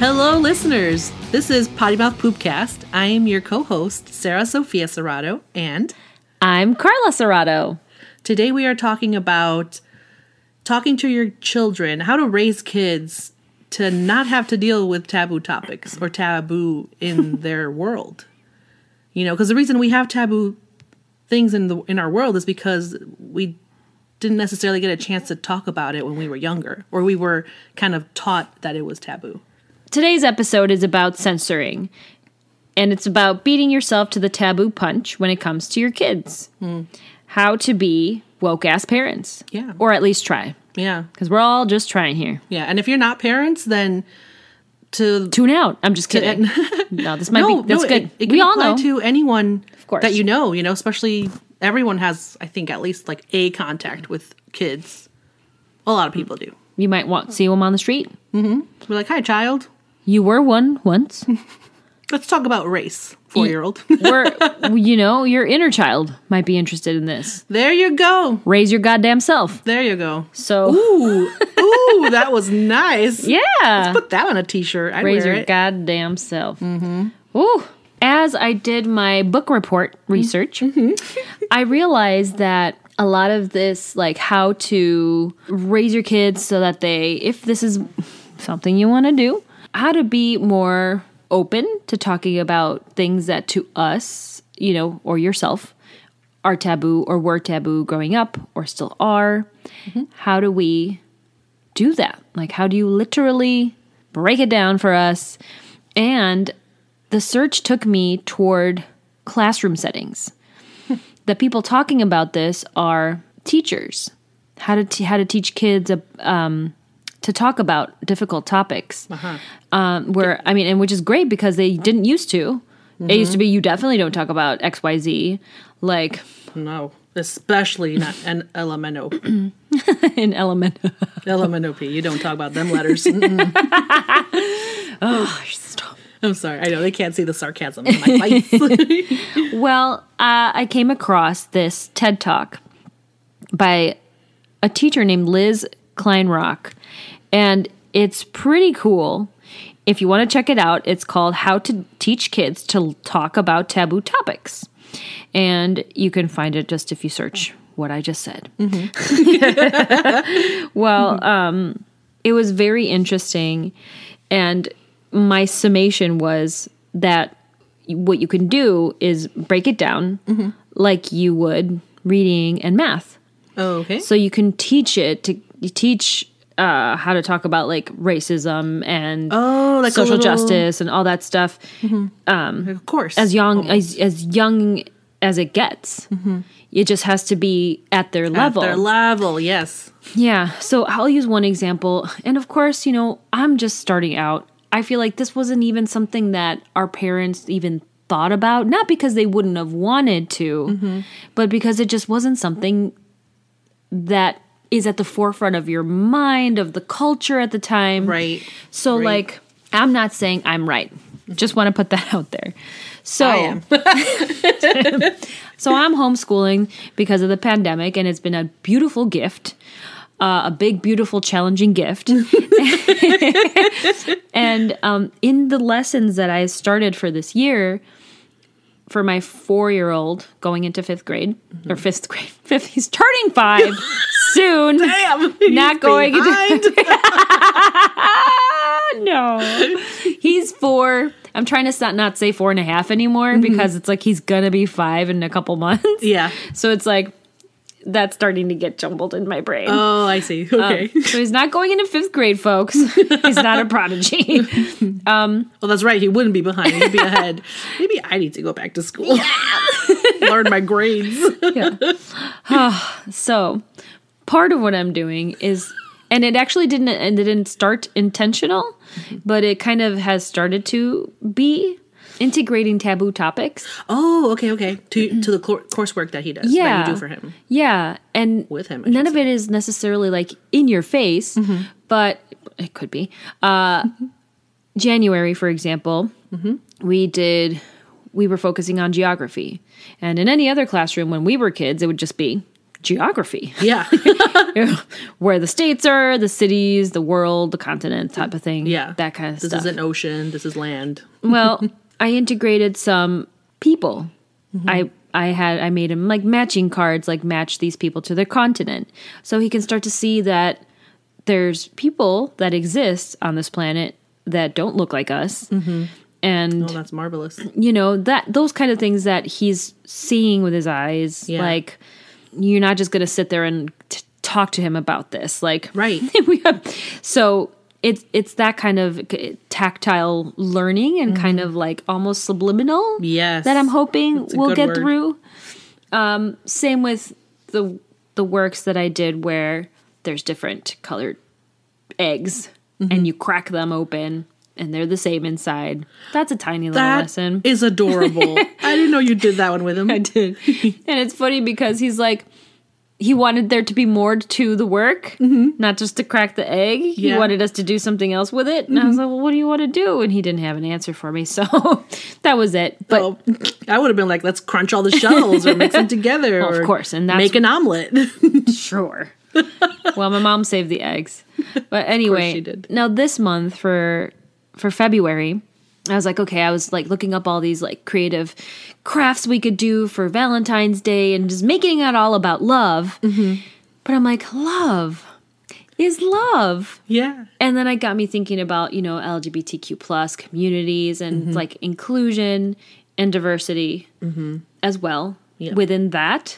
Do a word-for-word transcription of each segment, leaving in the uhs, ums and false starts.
Hello, listeners. This is Potty Mouth Poopcast. I am your co-host, Sarah Sophia Serrato, and I'm Carla Serrato. Today we are talking about talking to your children, how to raise kids to not have to deal with taboo topics or taboo in their world. You know, because the reason we have taboo things in the in our world is because we didn't necessarily get a chance to talk about it when we were younger, or we were kind of taught that it was taboo. Today's episode is about censoring, and it's about beating yourself to the taboo punch when it comes to your kids. Mm. How to be woke-ass parents. Yeah. Or at least try. Yeah. Because we're all just trying here. Yeah, and if you're not parents, then to... Tune out. I'm just kidding. no, this might no, be... That's no, good. It, it we can all apply know. to anyone of course. that you know, you know, especially everyone has, I think, at least like a contact with kids. A lot of people do. You might want see them on the street. Mm-hmm. We're like, hi, child. You were one once. Let's talk about race, four-year-old. We're, you know, your inner child might be interested in this. There you go. Raise your goddamn self. There you go. So, ooh, ooh, that was nice. Yeah. Let's put that on a t-shirt. I'd Raise wear your it. goddamn self. Mm-hmm. Ooh. As I did my book report research, mm-hmm. I realized that a lot of this, like how to raise your kids so that they, if this is something you want to do, how to be more open to talking about things that to us, you know, or yourself, are taboo or were taboo growing up or still are. Mm-hmm. How do we do that? Like, how do you literally break it down for us? And the search took me toward classroom settings. The people talking about this are teachers. How to t- how to teach kids um, to talk about difficult topics. Uh-huh. Um, where I mean, and which is great because they didn't used to. Mm-hmm. It used to be you definitely don't talk about X Y Z. Like no, especially not an L M N O. In L M N O. L M N O P. You don't talk about them letters. Oh, stop. I'm sorry. I know they can't see the sarcasm in my face. Well, uh, I came across this TED Talk by a teacher named Liz Kleinrock, and it's pretty cool. If you want to check it out, it's called How to Teach Kids to Talk About Taboo Topics. And you can find it just if you search what I just said. Mm-hmm. Well, mm-hmm. um, it was very interesting, and my summation was that what you can do is break it down mm-hmm. like you would reading and math. Oh, okay. So you can teach it to you teach uh, how to talk about like racism and oh, like social little... justice and all that stuff. Mm-hmm. Um, of course, as young as as young as it gets, mm-hmm. it just has to be at their level. At their level, yes. Yeah. So I'll use one example, and of course, you know, I'm just starting out. I feel like this wasn't even something that our parents even thought about, not because they wouldn't have wanted to, mm-hmm. but because it just wasn't something that is at the forefront of your mind, of the culture at the time. Right. So, right. like, I'm not saying I'm right. Just want to put that out there. So, I am. So I'm homeschooling because of the pandemic, and it's been a beautiful gift. Uh, a big, beautiful, challenging gift. And um, in the lessons that I started for this year, for my four-year-old going into fifth grade, mm-hmm. or fifth grade, fifth, he's turning five soon. Damn, not going behind. into... No. He's four. I'm trying to not, not say four and a half anymore mm-hmm. because it's like he's going to be five in a couple months. Yeah. So it's like, that's starting to get jumbled in my brain. Oh, I see. Okay. Um, so he's not going into fifth grade, folks. He's not a prodigy. Um, well, that's right. He wouldn't be behind. He'd be ahead. Maybe I need to go back to school. Yeah. Learn my grades. Yeah. So part of what I'm doing is, and it actually didn't, and it didn't start intentional, mm-hmm. but it kind of has started to be integrating taboo topics. Oh, okay, okay. To to the cor- coursework that he does, yeah. that you do for him. Yeah, and with him, none of it is necessarily like in your face, mm-hmm. but it could be. Uh, mm-hmm. January, for example, mm-hmm. we did, we were focusing on geography. And in any other classroom when we were kids, it would just be geography. Yeah. Where the states are, the cities, the world, the continent type of thing. Yeah. That kind of this stuff. This is an ocean. This is land. Well, I integrated some people. Mm-hmm. I I had I made him like matching cards, like match these people to their continent. So he can start to see that there's people that exist on this planet that don't look like us. Mm-hmm. And oh, that's marvelous. You know, that those kind of things that he's seeing with his eyes. Yeah. Like, you're not just going to sit there and t- talk to him about this. Like, right. we have, so it's it's that kind of tactile learning and mm-hmm. kind of like almost subliminal. Yes. That I'm hoping we'll get word. through. Um, same with the the works that I did where there's different colored eggs mm-hmm. and you crack them open. And they're the same inside. That's a tiny little that lesson. That is adorable. I didn't know you did that one with him. I did. And it's funny because he's like, he wanted there to be more to the work, mm-hmm. not just to crack the egg. Yeah. He wanted us to do something else with it. And mm-hmm. I was like, well, what do you want to do? And he didn't have an answer for me. So that was it. But oh, I would have been like, let's crunch all the shells or mix them together. Well, or of course. And that's make an omelet. Sure. Well, my mom saved the eggs. But anyway, she did. Now this month for... For February, I was like, okay, I was like looking up all these like creative crafts we could do for Valentine's Day and just making it all about love. Mm-hmm. But I'm like, love is love. Yeah. And then it got me thinking about, you know, L G B T Q plus communities and mm-hmm. like inclusion and diversity mm-hmm. as well yeah. within that.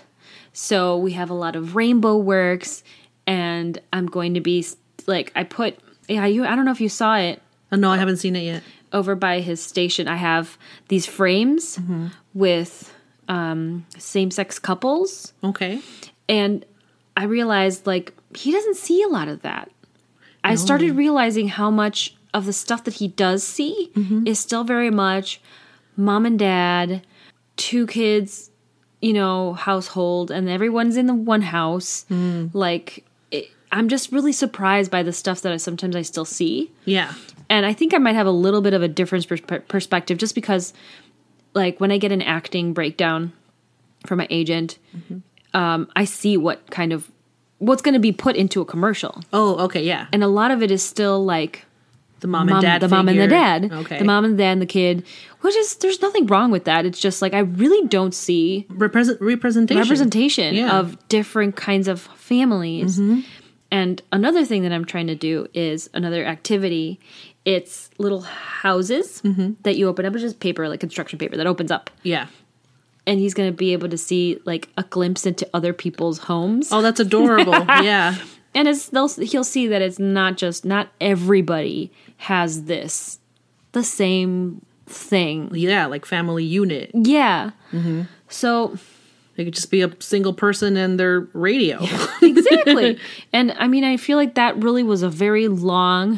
So we have a lot of rainbow works and I'm going to be like, I put, yeah, you, I don't know if you saw it. Oh, no, I haven't seen it yet. Over by his station, I have these frames mm-hmm. with um, same-sex couples. Okay. And I realized, like, he doesn't see a lot of that. No. I started realizing how much of the stuff that he does see mm-hmm. is still very much mom and dad, two kids, you know, household, and everyone's in the one house. Mm. Like, it, I'm just really surprised by the stuff that I sometimes I still see. Yeah. And I think I might have a little bit of a different pers- perspective just because, like, when I get an acting breakdown from my agent, mm-hmm. um, I see what kind of, what's going to be put into a commercial. Oh, okay, yeah. And a lot of it is still, like, the mom and dad The figure. mom and the dad. Okay. The mom and the dad and the kid, which is, there's nothing wrong with that. It's just, like, I really don't see Represent- representation. representation yeah. of different kinds of families. Mm-hmm. And another thing that I'm trying to do is another activity. It's little houses mm-hmm. that you open up. It's just paper, like construction paper that opens up. Yeah. And he's going to be able to see like a glimpse into other people's homes. Oh, that's adorable. Yeah. And it's they'll, he'll see that it's not just, not everybody has this, the same thing. Yeah, like family unit. Yeah. Mm-hmm. So... They could just be a single person and their radio. Yeah, exactly. And I mean, I feel like that really was a very long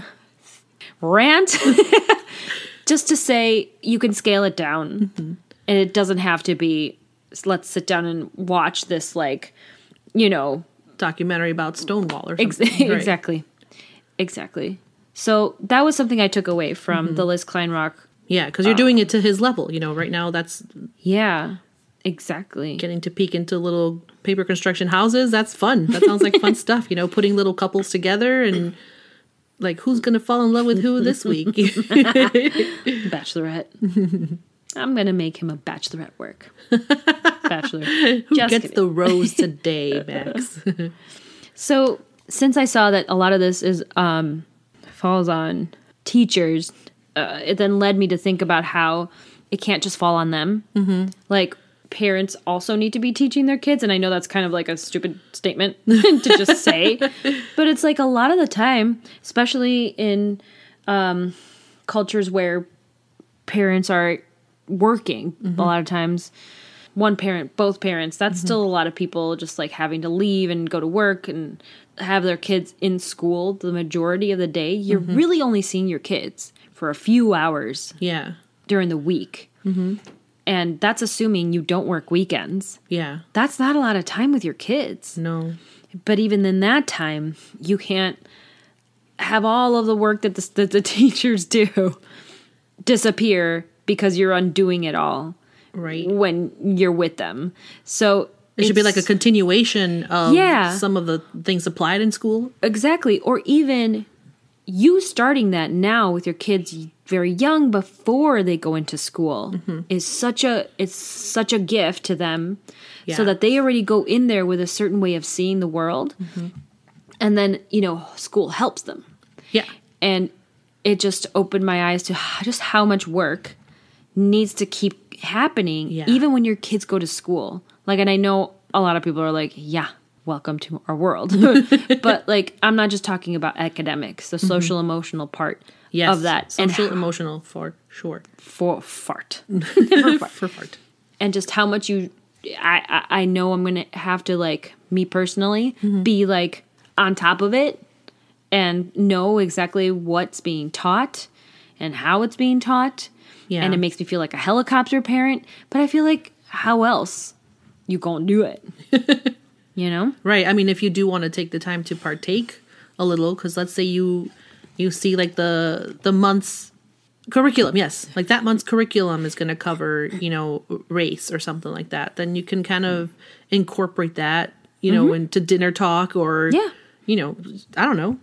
rant just to say you can scale it down. Mm-hmm. And it doesn't have to be, let's sit down and watch this, like, you know, documentary about Stonewall or something. Ex- exactly. Right. Exactly. So that was something I took away from mm-hmm. the Liz Kleinrock. Yeah, because you're uh, doing it to his level. You know, right now that's... Yeah. Exactly. Getting to peek into little paper construction houses, that's fun. That sounds like fun stuff, you know, putting little couples together and like who's going to fall in love with who this week? Bachelorette. I'm going to make him a bachelorette work. Bachelor. Who Just gets kidding. the rose today, Max? So, since I saw that a lot of this is um, falls on teachers, uh, it then led me to think about how it can't just fall on them. Mm-hmm. Like, parents also need to be teaching their kids. And I know that's kind of like a stupid statement to just say. But it's like a lot of the time, especially in um, cultures where parents are working, mm-hmm. a lot of times, one parent, both parents, that's mm-hmm. still a lot of people just like having to leave and go to work and have their kids in school the majority of the day. You're mm-hmm. really only seeing your kids for a few hours. Yeah. During the week. Mm-hmm. And that's assuming you don't work weekends. Yeah. That's not a lot of time with your kids. No. But even in that time, you can't have all of the work that the, that the teachers do disappear because you're undoing it all. Right. When you're with them. So It should be like a continuation of Yeah. some of the things applied in school. Exactly. Or even you starting that now with your kids very young before they go into school mm-hmm. is such a it's such a gift to them yeah. so that they already go in there with a certain way of seeing the world. Mm-hmm. And then, you know, school helps them. Yeah. And it just opened my eyes to just how much work needs to keep happening yeah. even when your kids go to school. Like, and I know a lot of people are like, yeah, welcome to our world. But like, I'm not just talking about academics, the social mm-hmm. emotional part yes, of that. Social and emotional for sure. For fart. Never fart. For fart. And just how much you, I, I, I know I'm going to have to like, me personally, mm-hmm. be like on top of it and know exactly what's being taught and how it's being taught. Yeah. And it makes me feel like a helicopter parent, but I feel like how else you gonna do it? You know? Right. I mean, if you do want to take the time to partake a little, because let's say you you see like the the month's curriculum, yes, like that month's curriculum is going to cover, you know, race or something like that, then you can kind of incorporate that, you know, mm-hmm. into dinner talk or, yeah. you know, I don't know.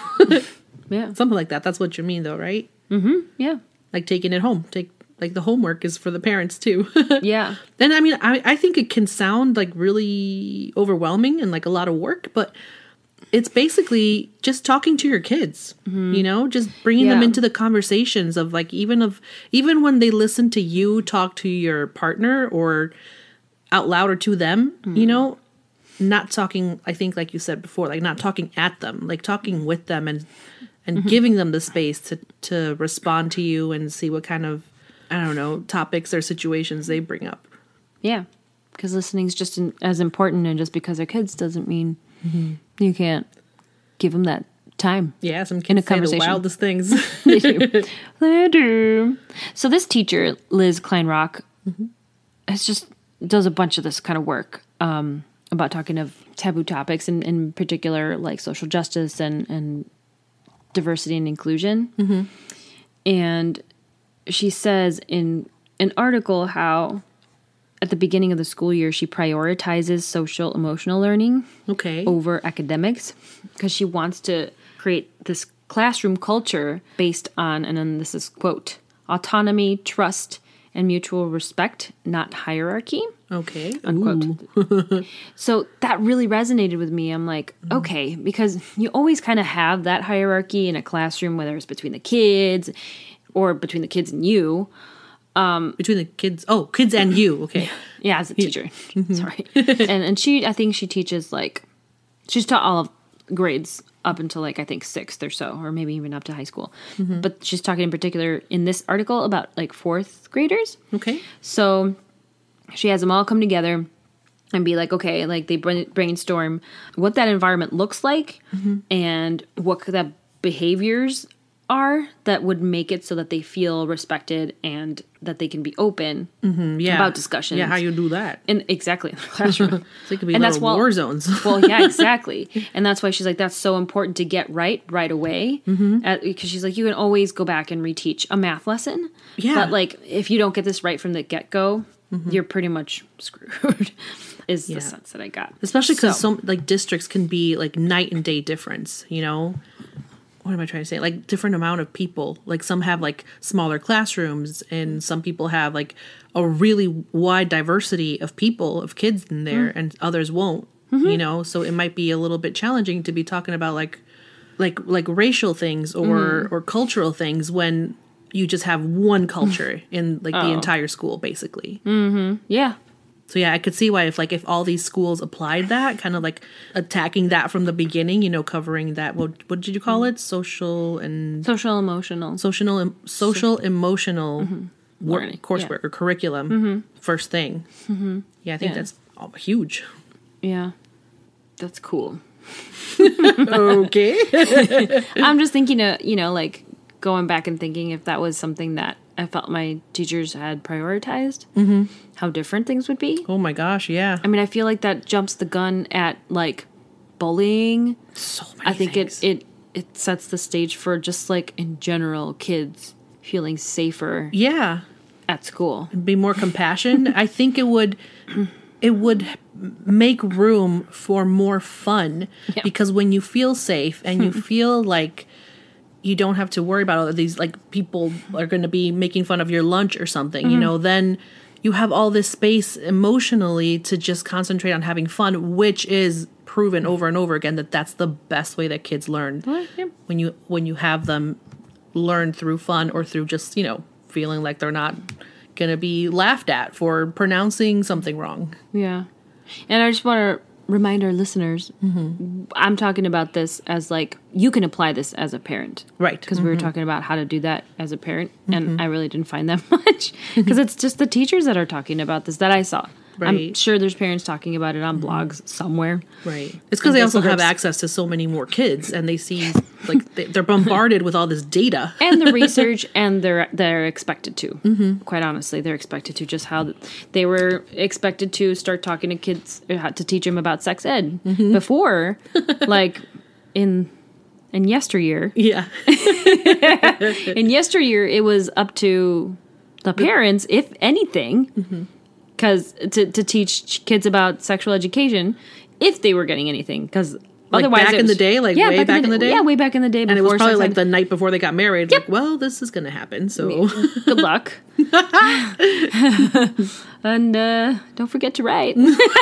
Yeah. Something like that. That's what you mean though, right? Mm-hmm. Yeah. Like taking it home. Take like the homework is for the parents too. Yeah. And I mean, I, I think it can sound like really overwhelming and like a lot of work, but it's basically just talking to your kids, mm-hmm. you know, just bringing yeah. them into the conversations of like, even of, even when they listen to you talk to your partner or out loud or to them, mm-hmm. you know, not talking, I think like you said before, like not talking at them, like talking with them and, and mm-hmm. giving them the space to, to respond to you and see what kind of, I don't know, topics or situations they bring up. Yeah. Because listening is just in, as important, and just because they're kids doesn't mean mm-hmm. you can't give them that time. Yeah, some kids in a say conversation. The wildest things. They do. They do. So this teacher, Liz Kleinrock, mm-hmm. has just does a bunch of this kind of work um, about talking of taboo topics, and in particular, like social justice and, and diversity and inclusion. Mm-hmm. And she says in an article how at the beginning of the school year, she prioritizes social emotional learning okay. over academics because she wants to create this classroom culture based on, and then this is quote, autonomy, trust, and mutual respect, not hierarchy. Okay. Unquote. So that really resonated with me. I'm like, mm. okay, because you always kind of have that hierarchy in a classroom, whether it's between the kids or between the kids and you. Um, between the kids, oh, kids and you, okay. Yeah, as a teacher. Mm-hmm. Sorry. and and she, I think she teaches like, she's taught all of grades up until like, I think sixth or so, or maybe even up to high school. Mm-hmm. But she's talking in particular in this article about like fourth graders. Okay. So she has them all come together and be like, okay, like they brainstorm what that environment looks like mm-hmm. and what the behaviors are that would make it so that they feel respected and that they can be open mm-hmm, yeah. about discussions. Yeah, how you do that. And exactly, in the classroom. So it could be and little that's war zones. Well, yeah, exactly. And that's why she's like, that's so important to get right right away. Mm-hmm. At, because she's like, you can always go back and reteach a math lesson. Yeah. But like, if you don't get this right from the get-go, mm-hmm. you're pretty much screwed, is yeah. the sense that I got. Especially because so. some like districts can be like night and day difference, you know? What am I trying to say? Like different amount of people. Like some have like smaller classrooms and some people have like a really wide diversity of people, of kids in there, mm. and others won't, mm-hmm. you know? So it might be a little bit challenging to be talking about like like like racial things or mm. or cultural things when you just have one culture in like oh. the entire school basically. Mm-hmm. Yeah. So yeah, I could see why if like if all these schools applied that, kind of like attacking that from the beginning, you know, covering that. What what did you call it? Social and social emotional, social social emotional mm-hmm. work, Learning. coursework yeah. or curriculum. Mm-hmm. First thing. Mm-hmm. Yeah, I think yeah. that's huge. Yeah, that's cool. Okay. I'm just thinking of, you know, like going back and thinking if that was something that I felt my teachers had prioritized, mm-hmm. how different things would be. Oh my gosh, yeah. I mean, I feel like that jumps the gun at like bullying. So many I think things. it it it sets the stage for just like in general kids feeling safer. Yeah. At school. Be more compassion. I think it would it would make room for more fun Yeah. because when you feel safe and you feel like you don't have to worry about all of these, like people are going to be making fun of your lunch or something, mm-hmm. you know, then you have all this space emotionally to just concentrate on having fun, which is proven over and over again that that's the best way that kids learn. Well, yeah. When you when you have them learn through fun or through just, you know, feeling like they're not going to be laughed at for pronouncing something wrong. Yeah. And I just want to remind our listeners, mm-hmm. I'm talking about this as like, you can apply this as a parent. Right. Because mm-hmm. we were talking about how to do that as a parent. Mm-hmm. And I really didn't find that much. Because it's just the teachers that are talking about this that I saw. Right. I'm sure there's parents talking about it on mm-hmm. blogs somewhere. Right. It's because they also have access to so many more kids, and they see, like, they, they're bombarded with all this data. And the research, and they're they're expected to. Mm-hmm. Quite honestly, they're expected to. Just how they were expected to start talking to kids, to teach them about sex ed mm-hmm. before, like, in... in yesteryear. Yeah. In yesteryear, it was up to the parents, if anything... Mm-hmm. Because to, to teach kids about sexual education, if they were getting anything, because like otherwise back it in was, the day, like yeah, way back, back in, the, in the day, yeah, way back in the day, and it was probably like had, the night before they got married. Yep. Like, well, this is going to happen, so good luck, and uh, don't forget to write.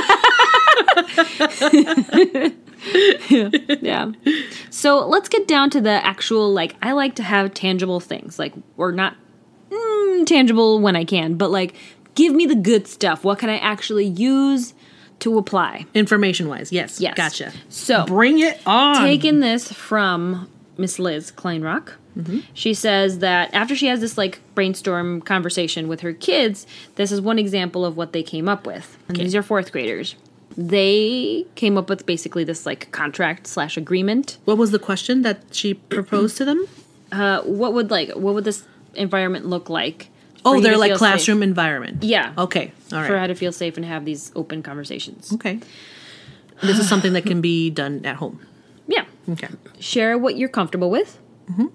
yeah. yeah. So let's get down to the actual. Like, I like to have tangible things, like or not mm, tangible when I can, but like. Give me the good stuff. What can I actually use to apply? Information-wise, yes. Yes. Gotcha. So, bring it on. Taking this from Miss Liz Kleinrock, mm-hmm. she says that after she has this like brainstorm conversation with her kids, this is one example of what they came up with. And okay. These are fourth graders. They came up with basically this like contract slash agreement. What was the question that she proposed to them? Uh, what would like what would this environment look like? Oh, they're like classroom safe. Environment. Yeah. Okay. All right. For how to feel safe and have these open conversations. Okay. This is something that can be done at home. Yeah. Okay. Share what you're comfortable with. Mm-hmm.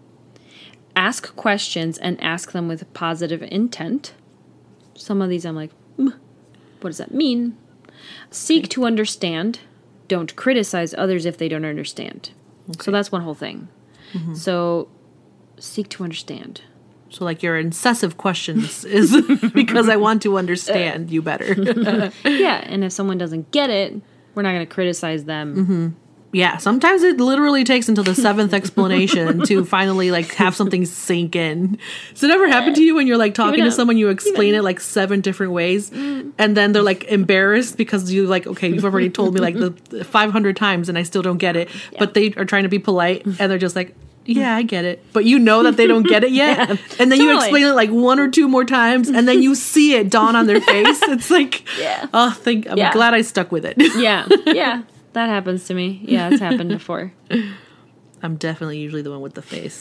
Ask questions and ask them with positive intent. Some of these I'm like, mm, what does that mean? Seek okay. to understand. Don't criticize others if they don't understand. Okay. So that's one whole thing. Mm-hmm. So seek to understand. So, like, your incessive questions is because I want to understand you better. Yeah, and if someone doesn't get it, we're not going to criticize them. Mm-hmm. Yeah, sometimes it literally takes until the seventh explanation to finally, like, have something sink in. Does it ever happen to you when you're, like, talking to someone, you explain it, like, seven different ways, and then they're, like, embarrassed because you, like, okay, you've already told me, like, the five hundred times and I still don't get it, yeah. but they are trying to be polite, and they're just like, yeah, I get it. But you know that they don't get it yet. Yeah, and then totally. You explain it like one or two more times, and then you see it dawn on their face. It's like, yeah. oh, thank, I'm yeah. glad I stuck with it. Yeah, yeah. That happens to me. Yeah, it's happened before. I'm definitely usually the one with the face.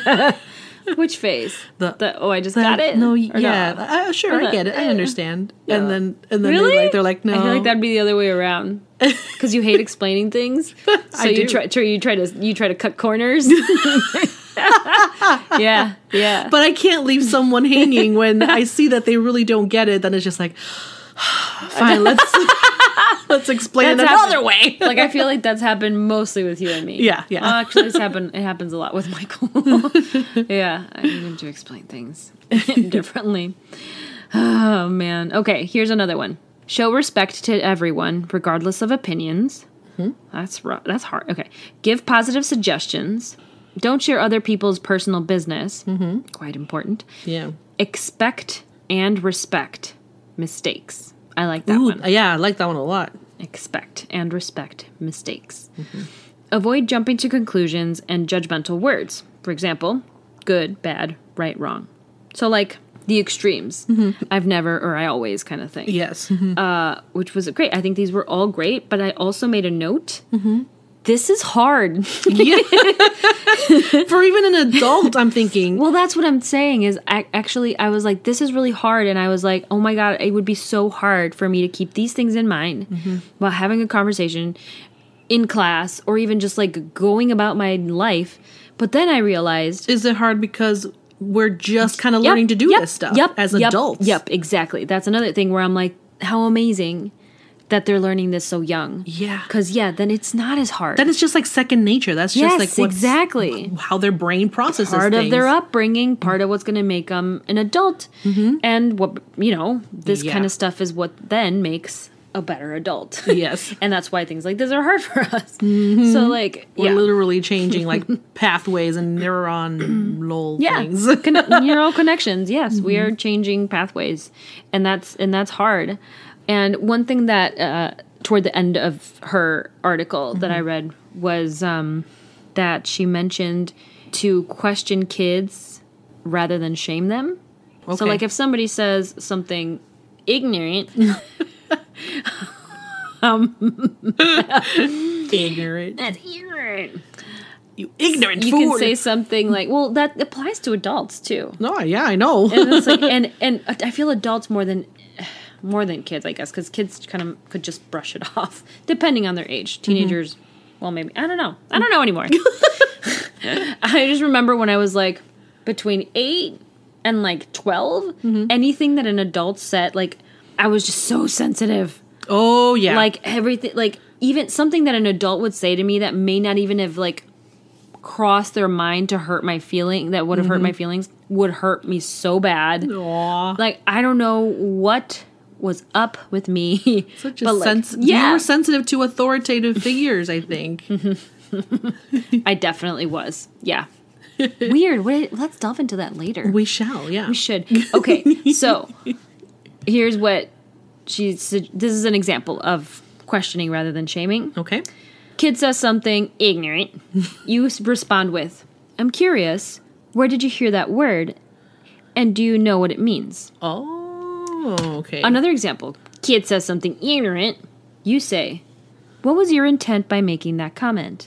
Which face? The, the oh, I just the, got it? No, yeah. No? Uh, sure, the, I get it. I understand. Yeah. And then and then really? they like, they're like, no. I feel like that'd be the other way around. Because you hate explaining things. So I you do. try, try you try to you try to cut corners. yeah, yeah. But I can't leave someone hanging when I see that they really don't get it. Then it's just like, fine, let's let's explain that's it another happened. way. Like I feel like that's happened mostly with you and me. Yeah, yeah. Uh, actually, it's happened. It happens a lot with Michael. Yeah, I need him to explain things differently. Oh man. Okay, here's another one. Show respect to everyone, regardless of opinions. Mm-hmm. That's rough. That's hard. Okay. Give positive suggestions. Don't share other people's personal business. Mm-hmm. Quite important. Yeah. Expect and respect mistakes. I like that Ooh, one. Yeah, I like that one a lot. Expect and respect mistakes. Mm-hmm. Avoid jumping to conclusions and judgmental words. For example, good, bad, right, wrong. So like the extremes. Mm-hmm. I've never or I always kind of thing. Yes. Mm-hmm. Uh, which was great. I think these were all great, but I also made a note. Mm-hmm. This is hard. Yeah. For even an adult, I'm thinking. Well, that's what I'm saying is I, actually I was like, this is really hard. And I was like, oh my God, it would be so hard for me to keep these things in mind mm-hmm. while having a conversation in class or even just like going about my life. But then I realized. Is it hard because we're just kind of yep, learning to do yep, this stuff yep, as yep, adults? Yep, exactly. That's another thing where I'm like, how amazing that they're learning this so young. Yeah. Because, yeah, then it's not as hard. Then it's just like second nature. That's yes, just like what's, exactly. how their brain processes part things. of their upbringing, part of what's going to make them an adult. Mm-hmm. And, what you know, this Yeah. kind of stuff is what then makes a better adult. Yes. And that's why things like this are hard for us. Mm-hmm. So, like, We're yeah. literally changing like pathways and neuronal yeah. things. Con- neural connections. Yes, mm-hmm. we are changing pathways. And that's and that's hard. And one thing that uh, toward the end of her article mm-hmm. that I read was um, that she mentioned to question kids rather than shame them. Okay. So, like, if somebody says something ignorant... um, ignorant. That's ignorant. You ignorant you fool. You can say something like, well, that applies to adults, too. No, yeah, I know. and, it's like, and, and I feel adults more than... More than kids, I guess, because kids kind of could just brush it off, depending on their age. Teenagers, mm-hmm. well, maybe. I don't know. I don't know anymore. I just remember when I was, like, between eight and, like, twelve, mm-hmm. anything that an adult said, like, I was just so sensitive. Oh, yeah. Like, everything, like, even something that an adult would say to me that may not even have, like, crossed their mind to hurt my feeling, that would have mm-hmm. hurt my feelings, would hurt me so bad. Aww. Like, I don't know what... was up with me. Such a like, sense. Yeah. You were sensitive to authoritative figures, I think. I definitely was. Yeah. Weird. Wait, let's delve into that later. We shall, yeah. We should. Okay, so here's what she's... This is an example of questioning rather than shaming. Okay. Kid says something ignorant. You respond with, I'm curious, where did you hear that word? And do you know what it means? Oh. Oh, okay. Another example. Kid says something ignorant. You say, what was your intent by making that comment?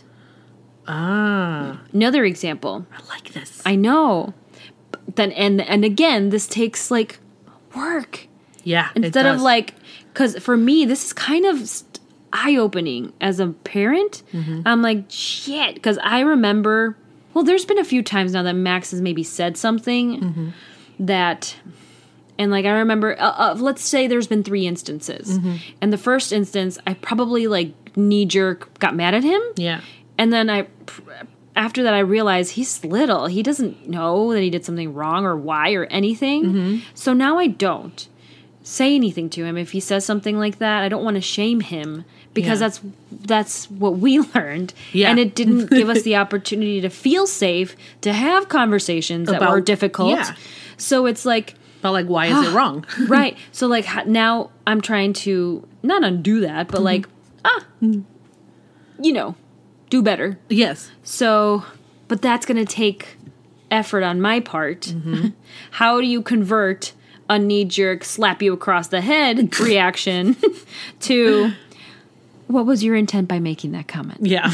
Ah. Another example. I like this. I know. Then and and again, this takes like work. Yeah. Instead of like, because for me, this is kind of eye-opening as a parent. Mm-hmm. I'm like, shit. Because I remember, well, there's been a few times now that Max has maybe said something mm-hmm. that... And, like, I remember, uh, uh, let's say there's been three instances. Mm-hmm. And the first instance, I probably, like, knee-jerk got mad at him. Yeah. And then I, after that, I realized he's little. He doesn't know that he did something wrong or why or anything. Mm-hmm. So now I don't say anything to him. If he says something like that, I don't want to shame him. Because yeah. that's that's what we learned. Yeah. And it didn't give us the opportunity to feel safe, to have conversations About, that were difficult. Yeah. So it's like... But, like, why is it wrong? Right. So, like, now I'm trying to not undo that, but, mm-hmm. like, ah, you know, do better. Yes. So, but that's going to take effort on my part. Mm-hmm. How do you convert a knee-jerk slap you across the head reaction to... What was your intent by making that comment? Yeah.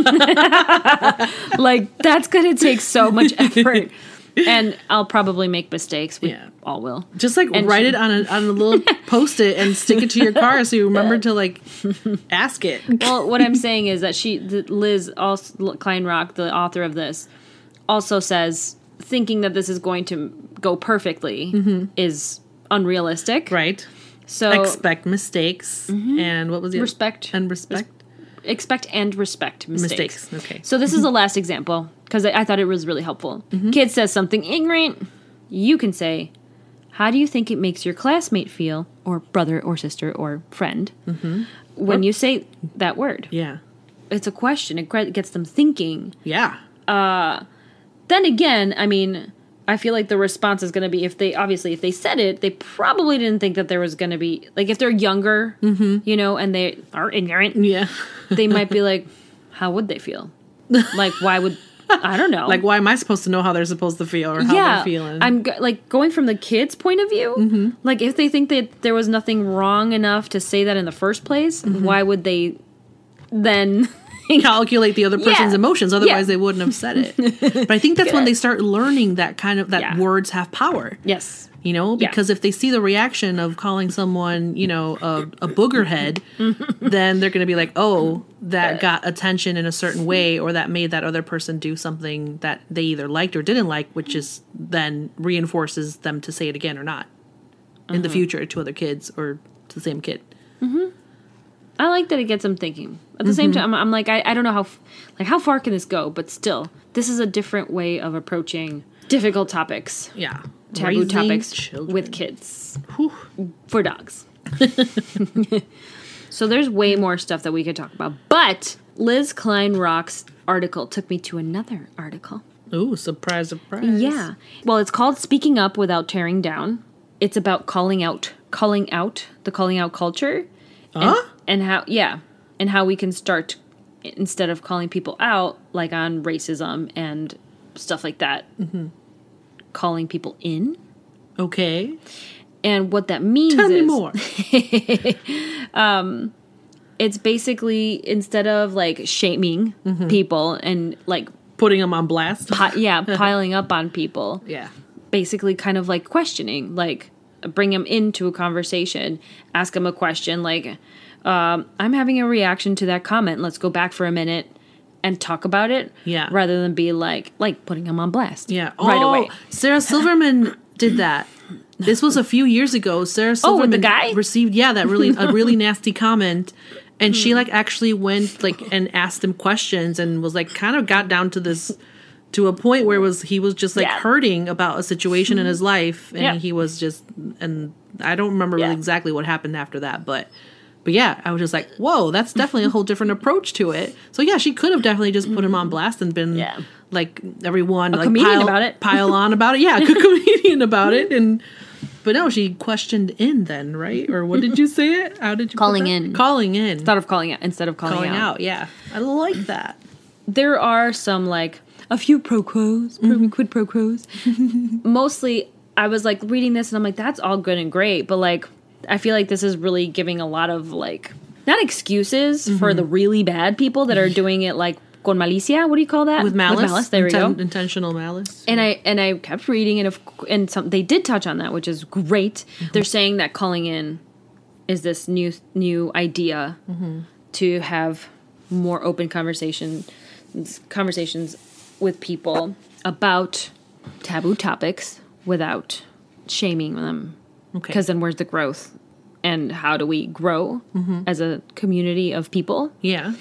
Like, that's going to take so much effort. And I'll probably make mistakes. We yeah. all will. Just like and write she- it on a on a little post-it and stick it to your car so you remember to like ask it. Well, what I'm saying is that she, Liz also, Kleinrock, the author of this, also says thinking that this is going to go perfectly mm-hmm. is unrealistic. Right. So expect mistakes mm-hmm. and what was the respect and respect. Res- expect and respect mistakes. Mistakes. Okay. So this is the last example. Because I, I thought it was really helpful. Mm-hmm. Kid says something ignorant. You can say, how do you think it makes your classmate feel, or brother or sister or friend, mm-hmm. when or, you say that word? Yeah. It's a question. It gets them thinking. Yeah. Uh, then again, I mean, I feel like the response is going to be, if they, obviously, if they said it, they probably didn't think that there was going to be, like, if they're younger, mm-hmm. you know, and they are ignorant, yeah, they might be like, how would they feel? Like, why would... I don't know. Like, why am I supposed to know how they're supposed to feel or how yeah, they're feeling? I'm go- like going from the kids' point of view. Mm-hmm. Like, if they think that there was nothing wrong enough to say that in the first place, mm-hmm. why would they then calculate the other person's yeah. emotions? Otherwise, yeah. they wouldn't have said it. But I think that's Good. when they start learning that kind of that yeah. words have power. Yes. You know, because yeah. if they see the reaction of calling someone, you know, a, a booger head, then they're going to be like, oh, that got attention in a certain way, or that made that other person do something that they either liked or didn't like, which is then reinforces them to say it again or not mm-hmm. in the future to other kids or to the same kid. Mm-hmm. I like that it gets them thinking. At the mm-hmm. same time, I'm, I'm like, I, I don't know how, like, how far can this go? But still, this is a different way of approaching difficult topics. Yeah. Taboo Raising topics children. With kids. Whew. For dogs. So there's way more stuff that we could talk about. But Liz Klein-Rock's article took me to another article. Ooh, surprise, surprise. Yeah. Well, it's called Speaking Up Without Tearing Down. It's about calling out, calling out, the calling out culture. Huh? And, and how, yeah, and how we can start, instead of calling people out, like on racism and stuff like that, mm-hmm. calling people in. Okay. And what that means Tell is... me more. um, it's basically, instead of, like, shaming mm-hmm. people and, like... Putting them on blast? Pi- yeah, piling up on people. Yeah. Basically kind of, like, questioning. Like, bring them into a conversation. Ask them a question, like, um, I'm having a reaction to that comment. Let's go back for a minute and talk about it. Yeah. Rather than be, like, like putting them on blast. Yeah. Right oh, away. Sarah Silverman did that. This was a few years ago. Sarah Silverman oh, with the guy? received, yeah, that really, a really nasty comment. And she, like, actually went, like, and asked him questions and was, like, kind of got down to this, to a point where it was he was just, like, yeah. hurting about a situation in his life. And yeah. he was just, and I don't remember yeah. really exactly what happened after that. But, but yeah, I was just like, whoa, that's definitely a whole different approach to it. So, yeah, she could have definitely just put him on blast and been, yeah. like, everyone, a like, comedian pile, about it. pile on about it. Yeah, a comedian about it. And... But no, she questioned in then, right? Or what did you say it? How did you calling in? Calling in. Instead of calling out. Instead of calling, calling out. out. Yeah, I like that. There are some, like, a few pro quos, mm-hmm. quid pro quos. Mostly, I was, like, reading this and I'm like, that's all good and great. But, like, I feel like this is really giving a lot of, like, not excuses mm-hmm. for the really bad people that are doing it, like, con malicia. What do you call that? With malice. With malice. There Inten- we go. Intentional malice. And I and I kept reading, and, of, and some, they did touch on that, which is great. Mm-hmm. They're saying that calling in is this new new idea mm-hmm. to have more open conversation conversations with people about taboo topics without shaming them. Okay. Because then where's the growth? And how do we grow mm-hmm. as a community of people? Yeah.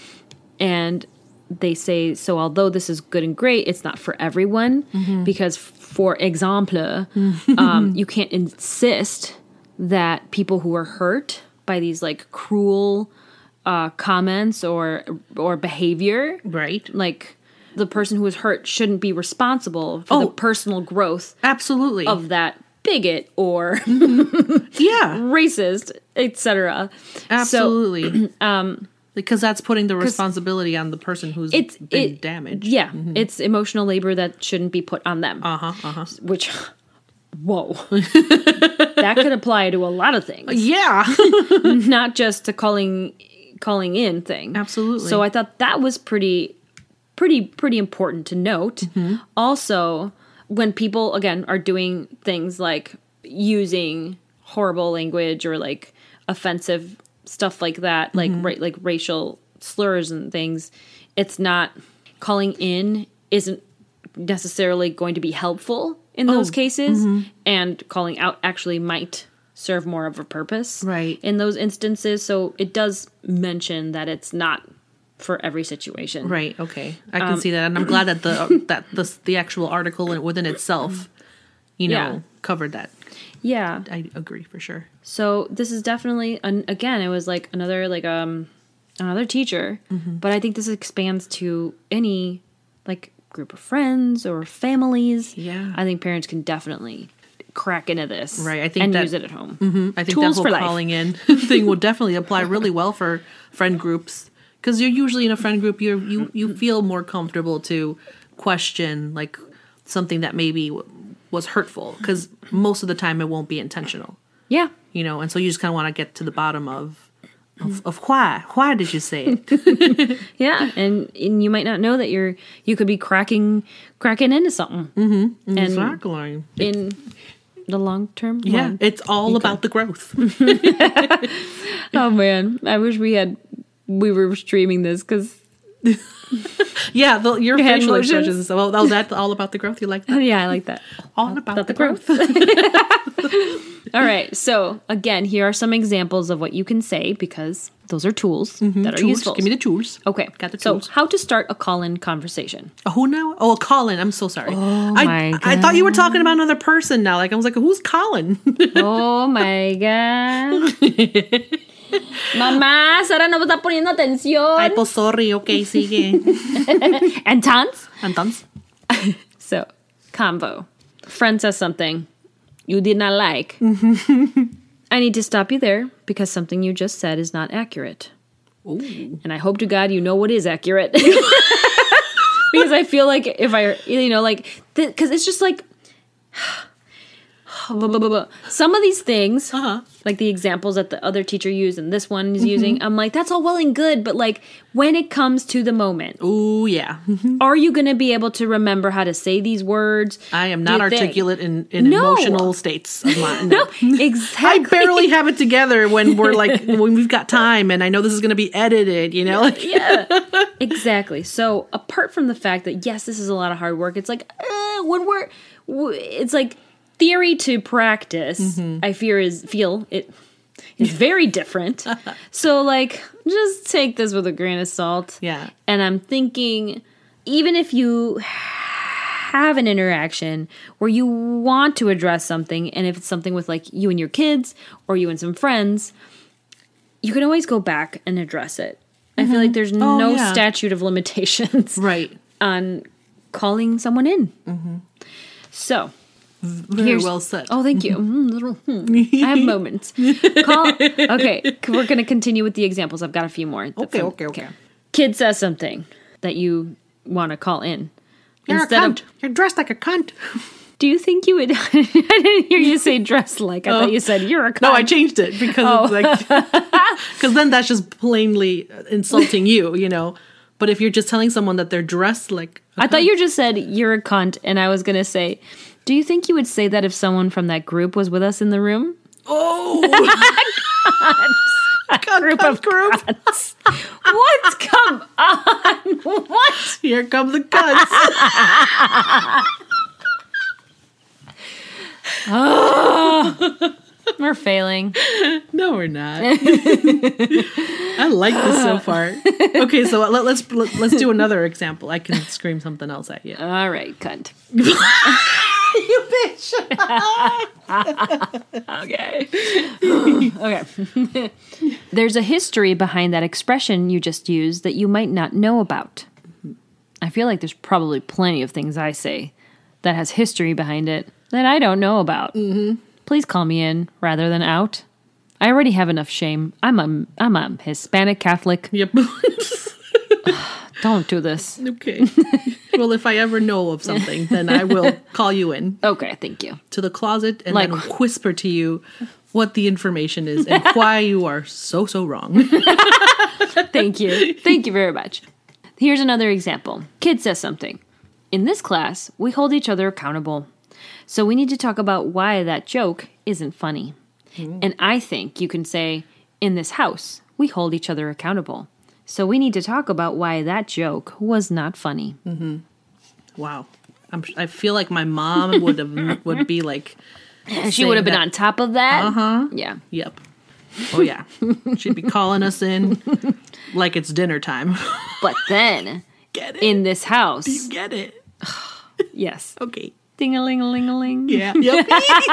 And they say, so although this is good and great, it's not for everyone. Mm-hmm. Because, for example, um, you can't insist that people who are hurt by these, like, cruel uh, comments or or behavior, right? Like, the person who was hurt shouldn't be responsible for oh, the personal growth absolutely. Of that bigot or yeah, racist, et cetera. Absolutely. So, um, because that's putting the responsibility on the person who's it's, been it, damaged. Yeah, mm-hmm. It's emotional labor that shouldn't be put on them. Uh-huh, uh-huh. Which, whoa. That could apply to a lot of things. Yeah. Not just to calling calling in thing. Absolutely. So I thought that was pretty, pretty, pretty important to note. Mm-hmm. Also, when people, again, are doing things like using horrible language or, like, offensive stuff like that, like mm-hmm. ra- like racial slurs and things, it's not, calling in isn't necessarily going to be helpful in oh, those cases, mm-hmm. and calling out actually might serve more of a purpose right. in those instances. So it does mention that it's not for every situation. Right, okay. I can um, see that, and I'm glad that the that the, the actual article within itself, you know, yeah. covered that. Yeah. I agree for sure. So this is definitely, an, again, it was like another, like, um, another teacher, mm-hmm. but I think this expands to any, like, group of friends or families. Yeah. I think parents can definitely crack into this. Right. I think and that, use it at home. Mm-hmm, I think Tools that whole calling in thing will definitely apply really well for friend groups, because you're usually in a friend group, you you you feel more comfortable to question, like, something that maybe was hurtful, because most of the time it won't be intentional. Yeah. You know, and so you just kind of want to get to the bottom of, of, of why. Why did you say it? Yeah, and, and you might not know that you're, you could be cracking cracking into something. Mm-hmm. And exactly. In the long term. Yeah, long, it's all about could. the growth. Oh, man. I wish we had, we were streaming this, because Yeah, the, your Your hand facial motions. expressions. Well, oh, that's all about the growth. You like that? Yeah, I like that. All about, About the, the growth. All right. So again, here are some examples of what you can say because those are tools that are Tools. useful. Give me the tools. Okay. Got the so tools. how to start a call-in conversation. Oh, who now? Oh, Colin. I'm so sorry. Oh, I, my I thought you were talking about another person now. Like I was like, who's Colin? Oh my God. Mamá, Sara no me está poniendo atención. Ay, pues sorry. Okay, sigue. Entonces. Entonces. So, convo. Friend says something you did not like. I need to stop you there because something you just said is not accurate. Ooh. And I hope to God you know what is accurate. Because I feel like if I, you know, like, because it's just like, blah, blah, blah, blah. Some of these things, Uh-huh. like the examples that the other teacher used and this one is using, I'm like, that's all well and good, but like when it comes to the moment, Ooh, yeah. are you going to be able to remember how to say these words? I am Do not you think? articulate in, in No. emotional states of mine. No, I exactly. barely have it together when we're like, when we've got time and I know this is going to be edited, you know? Like, Yeah, exactly. So apart from the fact that, yes, this is a lot of hard work, it's like, uh, when we're, w- it's like theory to practice, I fear is, feel it is very different. So like, just take this with a grain of salt. Yeah. And I'm thinking, even if you have an interaction where you want to address something, and if it's something with like you and your kids or you and some friends, you can always go back and address it. I feel like there's Oh, no yeah. statute of limitations Right. on calling someone in. So, Very Here's- well said. oh, thank you. Mm, little, hmm. I have moments. Call, okay, we're going to continue with the examples. I've got a few more. Okay, okay, okay. Kid says something that you want to call in. You're Instead a of, cunt. You're dressed like a cunt. do you think you would? I didn't hear you say dress like. I thought you said you're a cunt. No, I changed it because it's like, because then that's just plainly insulting you, you know. But if you're just telling someone that they're dressed like, a I thought cunt- you just said you're a cunt, and I was gonna say, do you think you would say that if someone from that group was with us in the room? oh, cunt, Group cunt, of group. cunts. What? Come on. What? Here come the cunts. We're failing. No, we're not. I like this so far. Okay, so let, let's let, let's do another example. I can scream something else at you. All right, cunt. You bitch. Okay. Okay. There's a history behind that expression you just used that you might not know about. I feel like there's probably plenty of things I say that has history behind it that I don't know about. Mm-hmm. Please call me in rather than out. I already have enough shame. I'm a I'm a Hispanic Catholic. Yep. Don't do this. Okay. Well, if I ever know of something, then I will call you in Okay, thank you. to the closet and Like- then whisper to you what the information is and why you are so, so wrong. Thank you. Thank you very much. Here's another example. Kid says something. In this class, we hold each other accountable. So we need to talk about why that joke isn't funny. And I think you can say, in this house, we hold each other accountable. So we need to talk about why that joke was not funny. Wow. I'm, I feel like my mom would have would be like, She would have been that. on top of that. Uh-huh. Yeah. yep. Oh, yeah. She'd be calling us in like it's dinner time. But then, Get it? in this house, You get it? yes. Okay. Ding-a-ling-a-ling-a-ling. Yeah. Yep.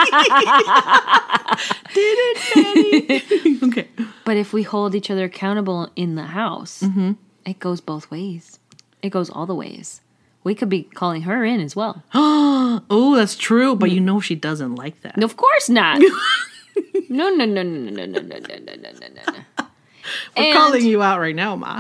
Did it, Daddy? Okay. But if we hold each other accountable in the house, it goes both ways. It goes all the ways. We could be calling her in as well. Oh, that's true. But you know she doesn't like that. Of course not. No, no, no, no, no, no, no, no, no, no, no, no, no. We're And- calling you out right now, Ma.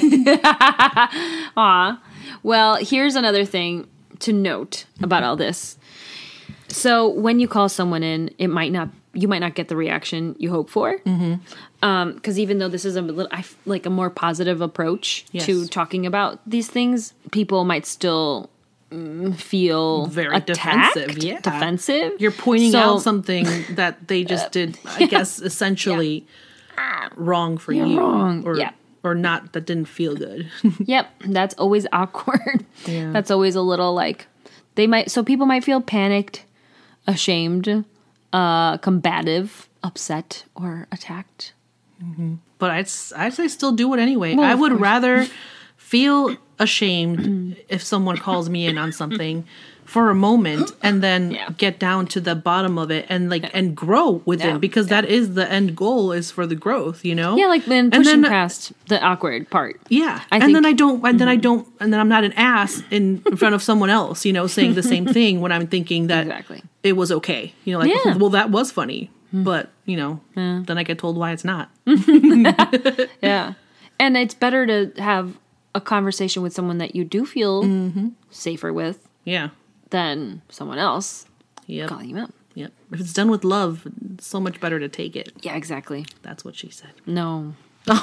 Aw. Well, here's another thing to note about all this. So when you call someone in, it might not you might not get the reaction you hope for. Mm-hmm. Um, because even though this is a little, I f- like a more positive approach Yes. to talking about these things, people might still mm, feel Very attacked, defensive, yeah. defensive. You're pointing So- out something that they just did, I guess, essentially wrong for you. wrong. Or Yeah. or not, that didn't feel good. Yep, that's always awkward. Yeah. That's always a little like they might. So people might feel panicked, ashamed, uh, combative, upset, or attacked. But I'd, s- I'd say still do it anyway. Well, I of would course. rather feel ashamed if someone calls me in on something for a moment and then Yeah. get down to the bottom of it and like and grow within Yeah. because that is the end goal is for the growth, you know? Yeah, like then And pushing then- past the awkward part. Yeah. I and think- then I don't and then I don't and then I'm not an ass in, in front of someone else, you know, saying the same thing when I'm thinking that Exactly. it was okay. You know, like Yeah. well that was funny. But, you know, then I get told why it's not. Yeah. And it's better to have a conversation with someone that you do feel safer with Yeah. than someone else Yep. calling you out. Yep. If it's done with love, it's so much better to take it. Yeah, exactly. That's what she said. No.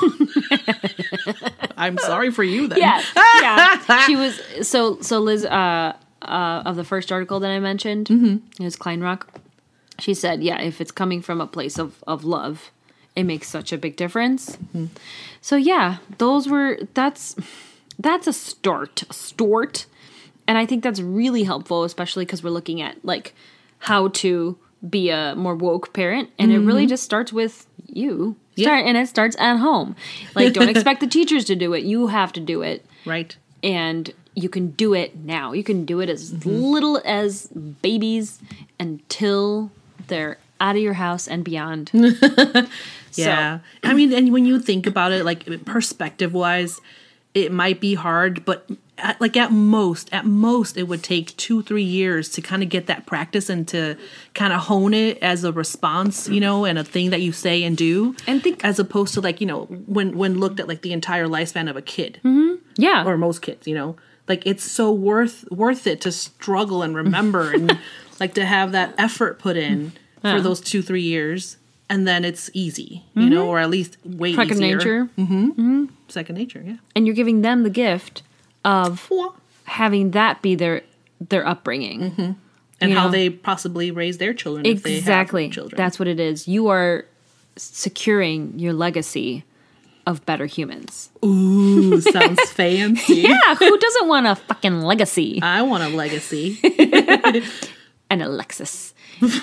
I'm sorry for you then. Yeah. Yeah. She was so so Liz uh uh of the first article that I mentioned, mm-hmm. it was Kleinrock. She said, yeah, if it's coming from a place of, of love, it makes such a big difference. Mm-hmm. So yeah, those were that's that's a start. A start. And I think that's really helpful, especially because we're looking at like how to be a more woke parent. And mm-hmm. it really just starts with you. Yeah. Start, and it starts at home. Like, don't expect the teachers to do it. You have to do it. Right. And you can do it now. You can do it as Mm-hmm. little as babies until they're out of your house and beyond. Yeah. So. I mean, and when you think about it, like perspective wise, it might be hard, but at, like at most, at most, it would take two, three years to kind of get that practice and to kind of hone it as a response, you know, and a thing that you say and do. And think, as opposed to like, you know, when, when looked at like the entire lifespan of a kid. Mm-hmm. Yeah. Or most kids, you know, like it's so worth, worth it to struggle and remember and like to have that effort put in yeah. for those two, three years. And then it's easy, you mm-hmm. know, or at least way Second easier. nature. Mm-hmm. Mm-hmm. Second nature, yeah. And you're giving them the gift of What? having that be their their upbringing. Mm-hmm. And you how know? they possibly raise their children exactly. if they have children. That's what it is. You are securing your legacy of better humans. Ooh, sounds fancy. Yeah, who doesn't want a fucking legacy? I want a legacy. And a Lexus.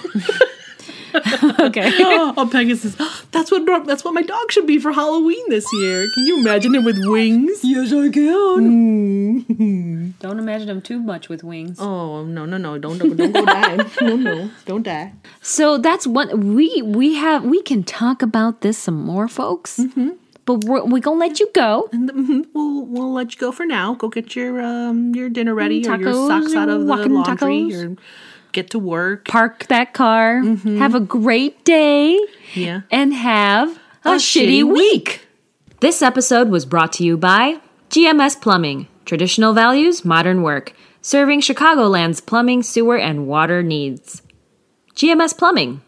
Okay. Oh, Pegasus. That's what that's what my dog should be for Halloween this year. Can you imagine him with wings? Yes, I can. Mm. Don't imagine him too much with wings. Oh no no no! Don't don't, don't go die! No no! Don't die! So that's what we we have. We can talk about this some more, folks. Mm-hmm. But we're, we're gonna let you go. And mm-hmm, we'll we'll let you go for now. Go get your um your dinner ready tacos, or your socks out of the laundry tacos. or get to work. Park that car. Mm-hmm. Have a great day. Yeah. And have a, a shitty, shitty week. week. This episode was brought to you by G M S Plumbing. Traditional values, modern work. Serving Chicagoland's plumbing, sewer, and water needs. G M S Plumbing.